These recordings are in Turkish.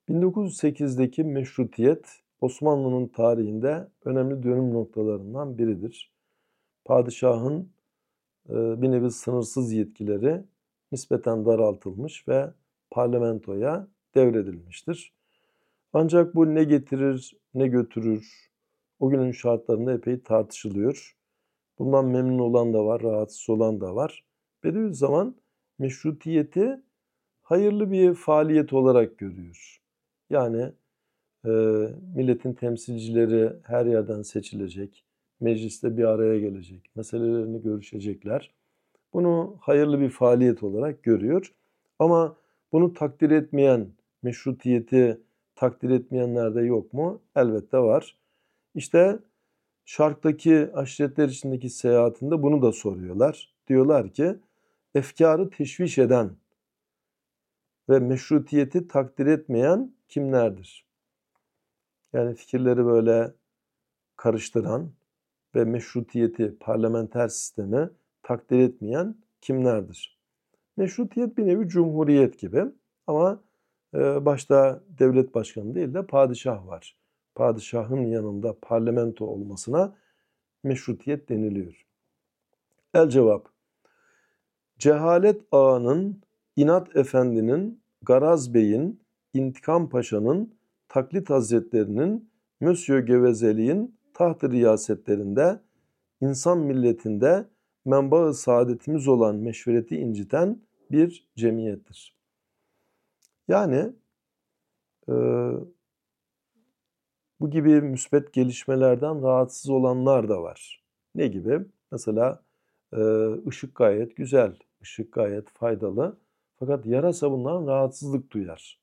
1908'deki meşrutiyet Osmanlı'nın tarihinde önemli dönüm noktalarından biridir. Padişahın bir nevi sınırsız yetkileri nispeten daraltılmış ve parlamentoya devredilmiştir. Ancak bu ne getirir, ne götürür, o günün şartlarında epey tartışılıyor. Bundan memnun olan da var, rahatsız olan da var. Bediüzzaman meşrutiyeti hayırlı bir faaliyet olarak görüyor. Yani e, milletin temsilcileri her yerden seçilecek, mecliste bir araya gelecek, meselelerini görüşecekler. Bunu hayırlı bir faaliyet olarak görüyor. Ama bunu takdir etmeyen, meşrutiyeti takdir etmeyenler de yok mu? Elbette var. İşte Şark'taki aşiretler içindeki seyahatinde bunu da soruyorlar. Diyorlar ki, efkarı teşviş eden ve meşrutiyeti takdir etmeyen kimlerdir? Yani fikirleri böyle karıştıran ve meşrutiyeti, parlamenter sistemi takdir etmeyen kimlerdir? Meşrutiyet bir nevi cumhuriyet gibi ama başta devlet başkanı değil de padişah var. Padişahın yanında parlamento olmasına meşrutiyet deniliyor. El cevap. Cehalet ağanın, inat efendinin, Garaz Bey'in, İntikam Paşa'nın, Taklit Hazretlerinin, Monsieur Gevezeli'nin taht-ı riyasetlerinde, insan milletinde menba-ı saadetimiz olan meşvereti inciten bir cemiyettir. Yani e, bu gibi müsbet gelişmelerden rahatsız olanlar da var. Ne gibi? Mesela ışık gayet güzel, ışık gayet faydalı. Fakat yarasa bundan rahatsızlık duyar.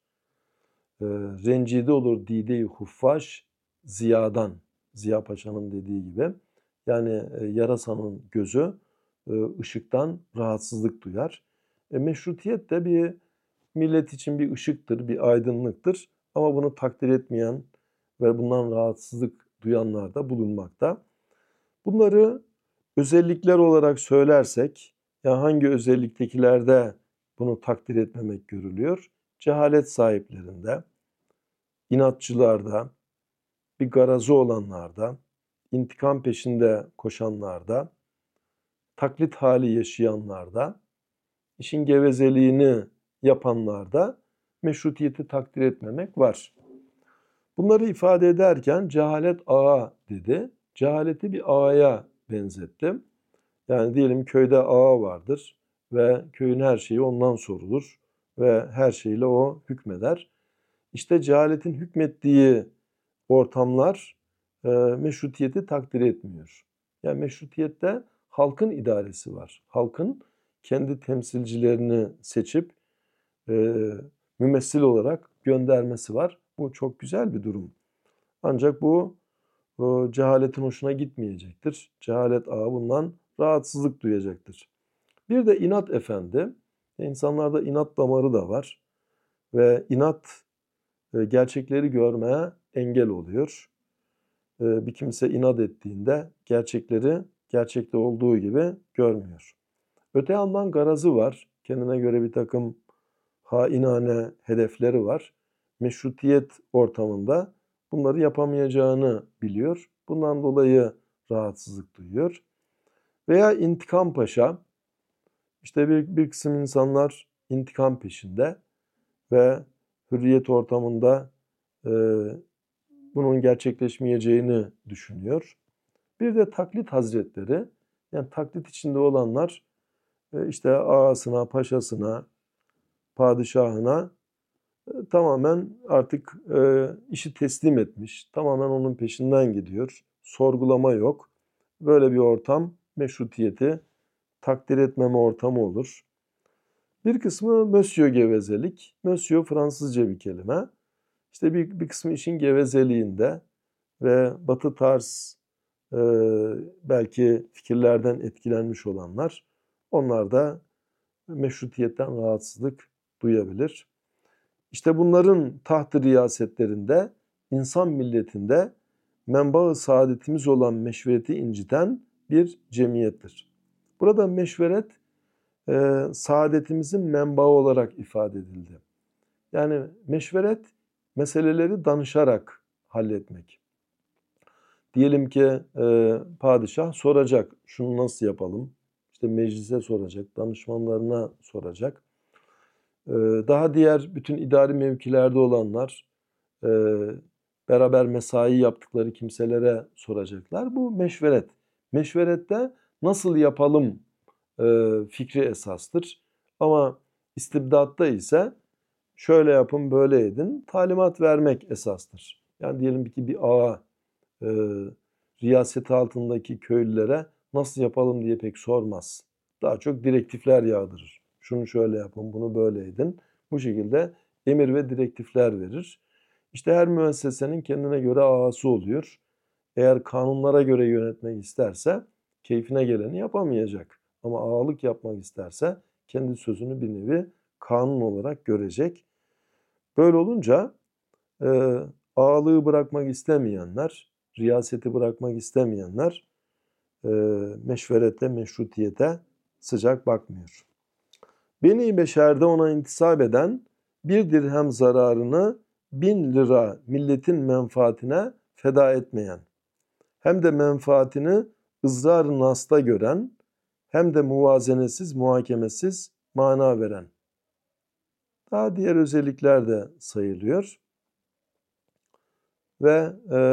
Rencide olur dide-i huffaş ziyadan. Ziya Paşa'nın dediği gibi. Yani yarasanın gözü ışıktan rahatsızlık duyar. Meşrutiyet de bir millet için bir ışıktır, bir aydınlıktır. Ama bunu takdir etmeyen ve bundan rahatsızlık duyanlar da bulunmakta. Bunları özellikler olarak söylersek, ya hangi özelliktekilerde bunu takdir etmemek görülüyor? Cehalet sahiplerinde, inatçılarda, bir garazı olanlarda, intikam peşinde koşanlarda, taklit hali yaşayanlarda, işin gevezeliğini yapanlarda meşrutiyeti takdir etmemek var. Bunları ifade ederken cehalet ağa dedi. Cehaleti bir ağaya benzettim. Yani diyelim köyde ağa vardır ve köyün her şeyi ondan sorulur ve her şeyle o hükmeder. İşte cehaletin hükmettiği ortamlar meşrutiyeti takdir etmiyor. Yani meşrutiyette halkın idaresi var. Halkın kendi temsilcilerini seçip mümessil olarak göndermesi var. Bu çok güzel bir durum. Ancak bu cehaletin hoşuna gitmeyecektir. Cehalet ağı bundan rahatsızlık duyacaktır. Bir de inat efendi. İnsanlarda inat damarı da var. Ve inat gerçekleri görmeye engel oluyor. Bir kimse inat ettiğinde gerçekleri gerçekte olduğu gibi görmüyor. Öte yandan garazı var. Kendine göre bir takım hainane hedefleri var. Meşrutiyet ortamında bunları yapamayacağını biliyor. Bundan dolayı rahatsızlık duyuyor. Veya intikam paşa, işte bir kısım insanlar intikam peşinde ve hürriyet ortamında e, bunun gerçekleşmeyeceğini düşünüyor. Bir de taklit hazretleri, yani taklit içinde olanlar işte ağasına, paşasına, padişahına tamamen artık işi teslim etmiş. Tamamen onun peşinden gidiyor. Sorgulama yok. Böyle bir ortam meşrutiyeti takdir etmeme ortamı olur. Bir kısmı Monsieur gevezelik. Monsieur Fransızca bir kelime. İşte bir kısmı işin gevezeliğinde ve batı tarz e, belki fikirlerden etkilenmiş olanlar, onlar da meşrutiyetten rahatsızlık duyabilir. İşte bunların taht-ı riyasetlerinde, insan milletinde menba-ı saadetimiz olan meşvereti inciten bir cemiyettir. Burada meşveret saadetimizin menbaı olarak ifade edildi. Yani meşveret meseleleri danışarak halletmek. Diyelim ki padişah soracak, şunu nasıl yapalım? İşte meclise soracak, danışmanlarına soracak. Daha diğer bütün idari mevkilerde olanlar, beraber mesai yaptıkları kimselere soracaklar. Bu meşveret. Meşverette nasıl yapalım fikri esastır. Ama istibdatta ise şöyle yapın, böyle edin, talimat vermek esastır. Yani diyelim ki bir ağa riyaseti altındaki köylülere nasıl yapalım diye pek sormaz. Daha çok direktifler yağdırır. Şunu şöyle yapın, bunu böyle edin. Bu şekilde emir ve direktifler verir. İşte her müessesenin kendine göre ağası oluyor. Eğer kanunlara göre yönetmek isterse keyfine geleni yapamayacak. Ama ağalık yapmak isterse kendi sözünü bir nevi kanun olarak görecek. Böyle olunca ağalığı bırakmak istemeyenler, riyaseti bırakmak istemeyenler meşverete, meşrutiyete sıcak bakmıyor. Beni Beşer'de ona intisap eden 1 dirhem zararını 1000 lira milletin menfaatine feda etmeyen, hem de menfaatini ızrar-ı nasta gören, hem de muvazenesiz, muhakemesiz mana veren. Daha diğer özellikler de sayılıyor. Ve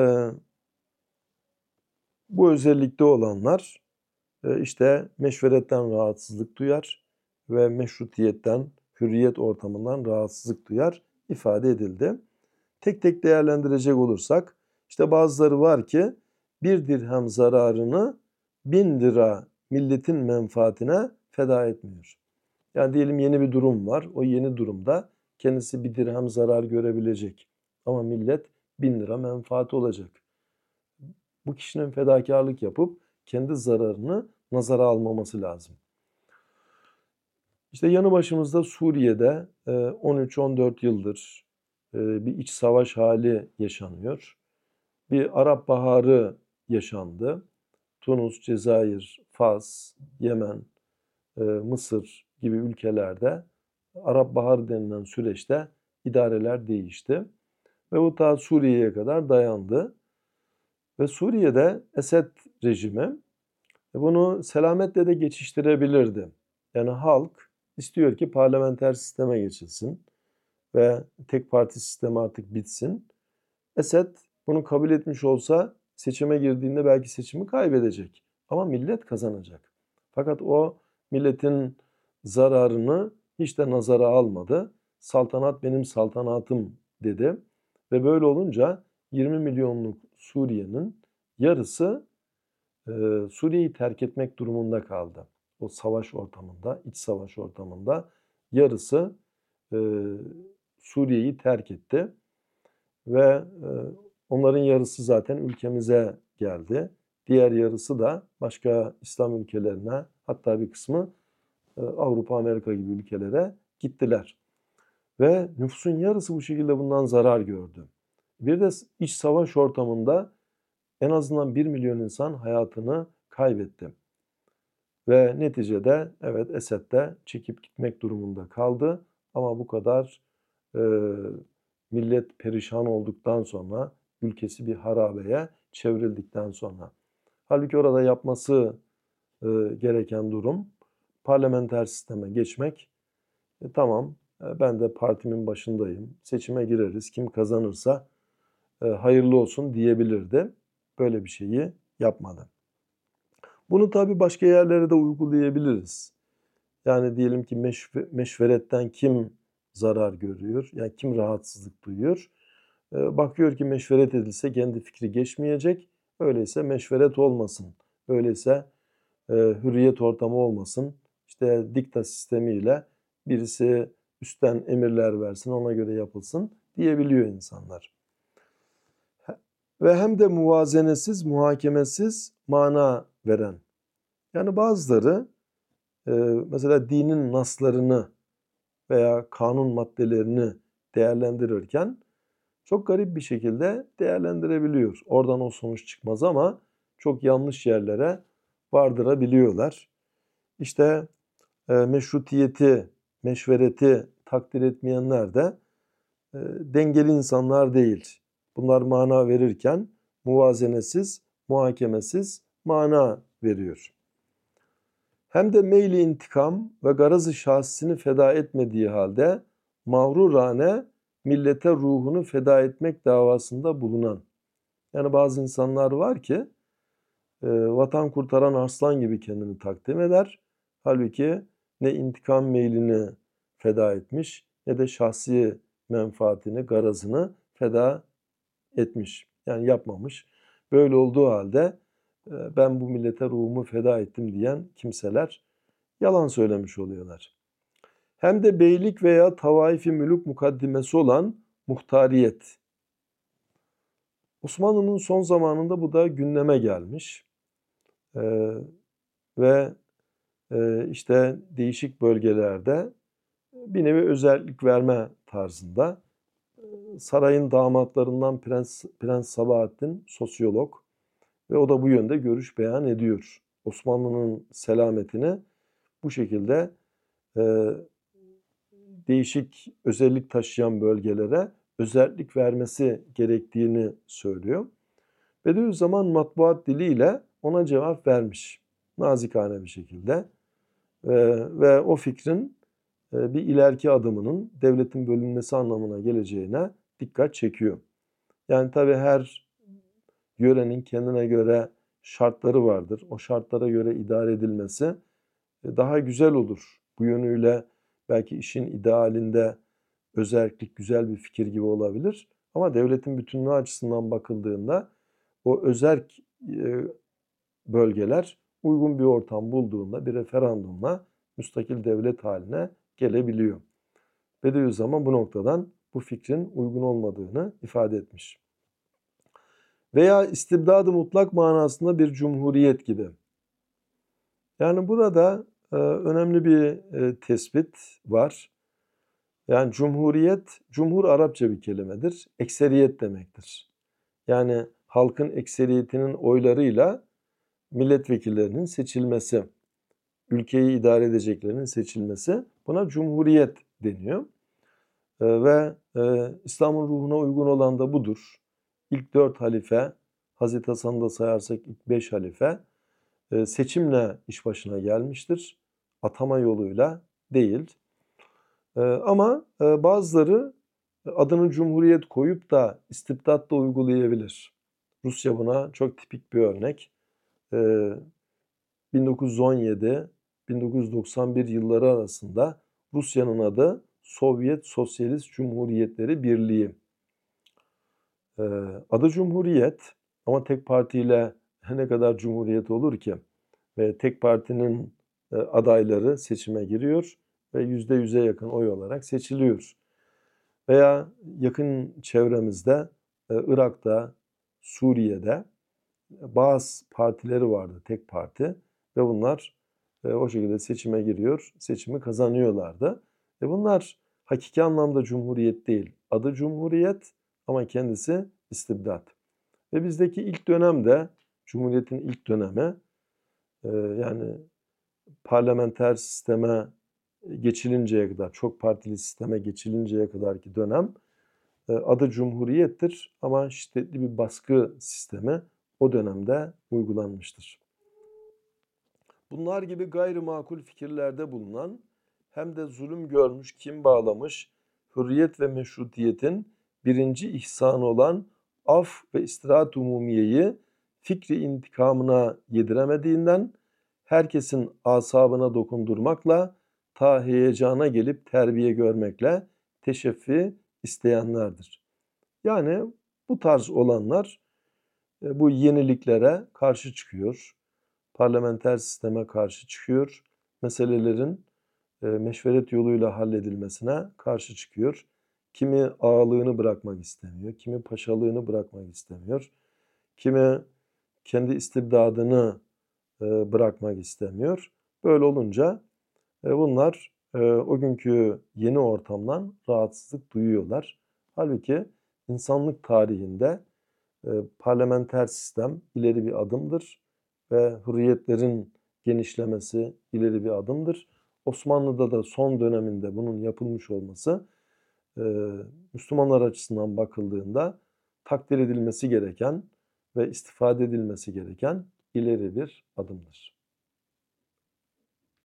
bu özellikte olanlar işte meşveretten rahatsızlık duyar ve meşrutiyetten, hürriyet ortamından rahatsızlık duyar ifade edildi. Tek tek değerlendirecek olursak, işte bazıları var ki 1 dirhem zararını 1000 lira milletin menfaatine feda etmiyor. Yani diyelim yeni bir durum var. O yeni durumda kendisi 1 dirhem zarar görebilecek. Ama millet 1000 lira menfaati olacak. Bu kişinin fedakarlık yapıp kendi zararını nazara almaması lazım. İşte yanı başımızda Suriye'de 13-14 yıldır bir iç savaş hali yaşanıyor. Bir Arap Baharı yaşandı. Tunus, Cezayir, Fas, Yemen, Mısır gibi ülkelerde Arap Baharı denilen süreçte idareler değişti. Ve bu ta Suriye'ye kadar dayandı. Ve Suriye'de Esed rejimi bunu selametle de geçiştirebilirdi. Yani halk istiyor ki parlamenter sisteme geçilsin ve tek parti sistemi artık bitsin. Esed bunu kabul etmiş olsa seçime girdiğinde belki seçimi kaybedecek. Ama millet kazanacak. Fakat o milletin zararını hiç de nazara almadı. Saltanat benim saltanatım dedi. Ve böyle olunca 20 milyonluk Suriye'nin yarısı Suriye'yi terk etmek durumunda kaldı. O savaş ortamında, iç savaş ortamında yarısı Suriye'yi terk etti. Ve onların yarısı zaten ülkemize geldi. Diğer yarısı da başka İslam ülkelerine, hatta bir kısmı Avrupa, Amerika gibi ülkelere gittiler. Ve nüfusun yarısı bu şekilde bundan zarar gördü. Bir de iç savaş ortamında en azından 1 milyon insan hayatını kaybetti. Ve neticede evet Esed de çekip gitmek durumunda kaldı. Ama bu kadar millet perişan olduktan sonra, ülkesi bir harabeye çevrildikten sonra. Halbuki orada yapması gereken durum parlamenter sisteme geçmek. Tamam, ben de partimin başındayım, seçime gireriz, kim kazanırsa hayırlı olsun diyebilirdi. Böyle bir şeyi yapmadı. Bunu tabii başka yerlere de uygulayabiliriz. Yani diyelim ki meşveretten kim zarar görüyor? Yani kim rahatsızlık duyuyor? Bakıyor ki meşveret edilse kendi fikri geçmeyecek. Öyleyse meşveret olmasın. Öyleyse hürriyet ortamı olmasın. İşte dikta sistemiyle birisi üstten emirler versin, ona göre yapılsın diyebiliyor insanlar. Ve hem de muvazenesiz, muhakemesiz mana veren. Yani bazıları mesela dinin naslarını veya kanun maddelerini değerlendirirken çok garip bir şekilde değerlendirebiliyor. Oradan o sonuç çıkmaz ama çok yanlış yerlere vardırabiliyorlar. İşte meşrutiyeti, meşvereti takdir etmeyenler de dengeli insanlar değil. Bunlar mana verirken muvazenesiz, muhakemesiz mana veriyor. Hem de meyli intikam ve garazı şahsını feda etmediği halde mağrurane millete ruhunu feda etmek davasında bulunan. Yani bazı insanlar var ki vatan kurtaran arslan gibi kendini takdim eder. Halbuki ne intikam meylini feda etmiş ne de şahsi menfaatini, garazını feda etmiş. Yani yapmamış. Böyle olduğu halde ben bu millete ruhumu feda ettim diyen kimseler yalan söylemiş oluyorlar. Hem de beylik veya tavaifi mülük mukaddimesi olan muhtariyet. Osmanlı'nın son zamanında bu da gündeme gelmiş. Ve işte değişik bölgelerde bir nevi özellik verme tarzında. Sarayın damatlarından Prens Sabahattin sosyolog ve o da bu yönde görüş beyan ediyor. Osmanlı'nın selametini bu şekilde değişik özellik taşıyan bölgelere özellik vermesi gerektiğini söylüyor. Bediüzzaman matbuat diliyle ona cevap vermiş. Nazikane bir şekilde. Ve o fikrin bir ileriki adımının devletin bölünmesi anlamına geleceğine dikkat çekiyor. Yani tabii her yörenin kendine göre şartları vardır. O şartlara göre idare edilmesi daha güzel olur. Bu yönüyle belki işin idealinde özerklik güzel bir fikir gibi olabilir. Ama devletin bütünlüğü açısından bakıldığında o özerk bölgeler uygun bir ortam bulduğunda bir referandumla müstakil devlet haline gelebiliyor. Bediüzzaman bu noktadan bu fikrin uygun olmadığını ifade etmiş. Veya istibdad-ı mutlak manasında bir cumhuriyet gibi. Yani burada önemli bir tespit var. Yani cumhuriyet, cumhur Arapça bir kelimedir. Ekseriyet demektir. Yani halkın ekseriyetinin oylarıyla milletvekillerinin seçilmesi, ülkeyi idare edeceklerinin seçilmesi, buna cumhuriyet deniyor. Ve İslam'ın ruhuna uygun olan da budur. İlk 4 halife, Hazreti Hasan'ı da sayarsak ilk 5 halife seçimle iş başına gelmiştir. Atama yoluyla değil. Ama bazıları adını cumhuriyet koyup da istibdat da uygulayabilir. Rusya buna çok tipik bir örnek. 1917-1991 yılları arasında Rusya'nın adı Sovyet Sosyalist Cumhuriyetleri Birliği. Adı Cumhuriyet ama tek partiyle ne kadar cumhuriyet olur ki? Ve tek partinin adayları seçime giriyor ve %100'e yakın oy olarak seçiliyor. Veya yakın çevremizde Irak'ta, Suriye'de bazı partileri vardı, tek parti ve bunlar o şekilde seçime giriyor, seçimi kazanıyorlardı. Bunlar hakiki anlamda cumhuriyet değil. Adı cumhuriyet ama kendisi istibdat. Ve bizdeki ilk dönemde, Cumhuriyet'in ilk dönemi yani parlamenter sisteme geçilinceye kadar, çok partili sisteme geçilinceye kadarki dönem adı cumhuriyettir ama şiddetli bir baskı sistemi o dönemde uygulanmıştır. Bunlar gibi gayrimakul fikirlerde bulunan hem de zulüm görmüş, kin bağlamış, hürriyet ve meşrutiyetin birinci ihsanı olan af ve istirahat umumiyeyi fikri intikamına yediremediğinden herkesin asabına dokundurmakla ta heyecana gelip terbiye görmekle teşeffi isteyenlerdir. Yani bu tarz olanlar bu yeniliklere karşı çıkıyor. Parlamenter sisteme karşı çıkıyor. Meselelerin meşveret yoluyla halledilmesine karşı çıkıyor. Kimi ağalığını bırakmak istemiyor, kimi paşalığını bırakmak istemiyor, kimi kendi istibdadını bırakmak istemiyor. Böyle olunca bunlar o günkü yeni ortamdan rahatsızlık duyuyorlar. Halbuki insanlık tarihinde parlamenter sistem ileri bir adımdır ve hürriyetlerin genişlemesi ileri bir adımdır. Osmanlı'da da son döneminde bunun yapılmış olması Müslümanlar açısından bakıldığında takdir edilmesi gereken ve istifade edilmesi gereken ileri bir adımdır.